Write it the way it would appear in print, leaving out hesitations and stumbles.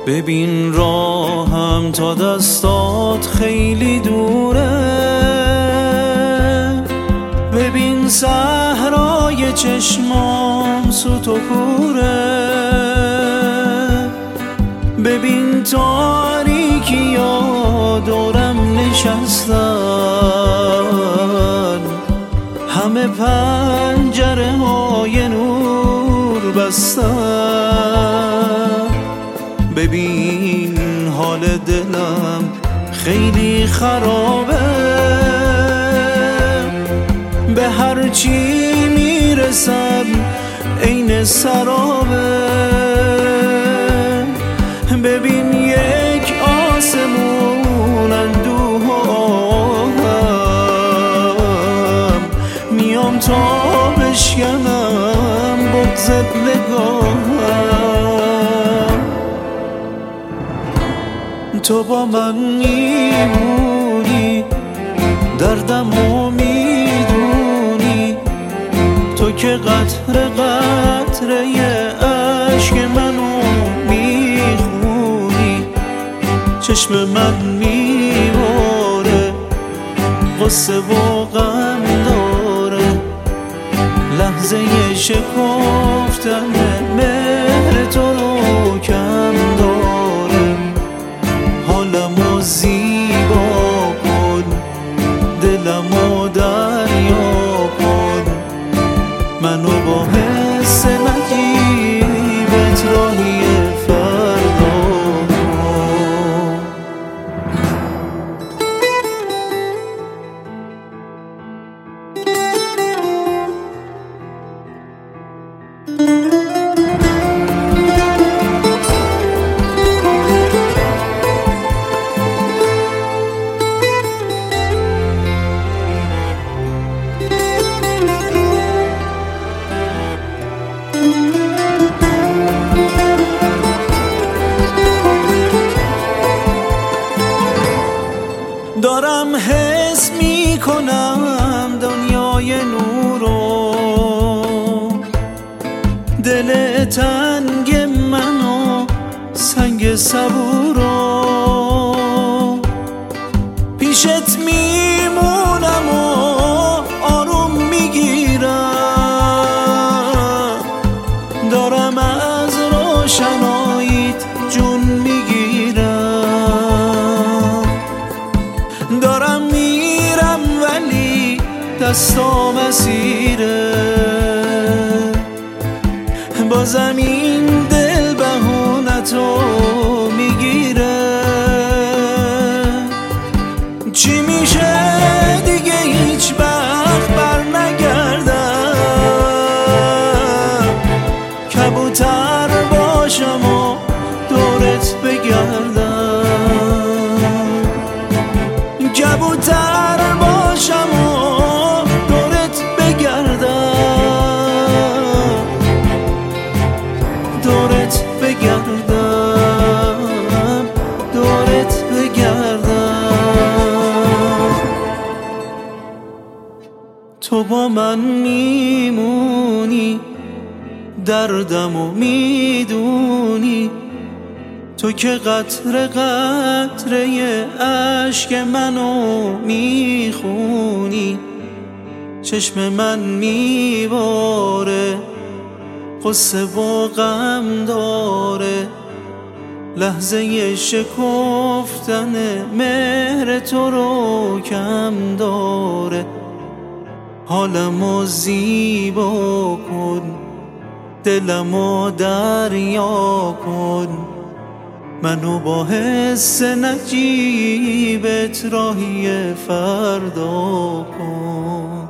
ببین راهم تا دستات خیلی دوره، ببین صحرای چشمام سوت و کوره، ببین تاریکی یا دورم نشستن، همه پنجره های نور بستن. ببین حال دلم خیلی خرابه، به هر چی میرسم عین سرابه. ببین یک آسمون اندوه و آهم، میام تا بشکنم بغضت نگاهم. تو با من میمونی، دردمو میدونی، تو که قطره قطره عشق منو میخونی. چشم من میباره، غصه و غم داره، لحظه شکفتن مهر تو رو کم داره. حالمو زیبا کن، دلمو دریا کن، منو با حس نجیبت راهی فردا. دارم حس میکنم دنیای نورو، دل تنگ منو سنگ صبورو. پیشت میمونم و آروم میگیرم، دارم از روشناییت جون میگیرم. دارم میرم ولی دستام اسیره، بازم این دل بهونتو میگیره. چی میشه دیگه هیچ وقت بر نگردم، کبوتر باشم و دورت بگردم، کبوتر باشم و دورت بگردم، دورت بگردم، دورت بگردم. تو با من میمونی، دردمو میدونی، تو که قطره قطره عشق منو میخونی. چشم من میباره، غصه و غم داره، لحظه شکفتن مهر تو رو کم داره. حالمو زیبا کن، دلمو دریا کن، منو با حس نجیبت راهی فردا کن.